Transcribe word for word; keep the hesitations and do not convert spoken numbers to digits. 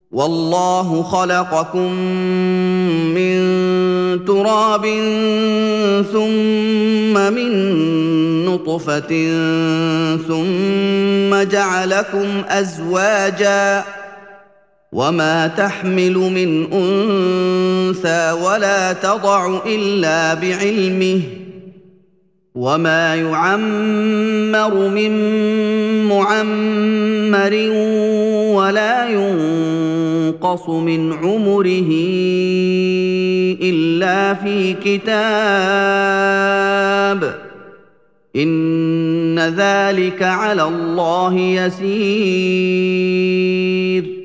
والله خلقكم من تراب ثم من نطفة ثم جعلكم أزواجا وما تحمل من أنثى ولا تضع إلا بعلمه وما يعمر من معمر ولا ينقص من عمره إلا في كتاب إن ذلك على الله يسير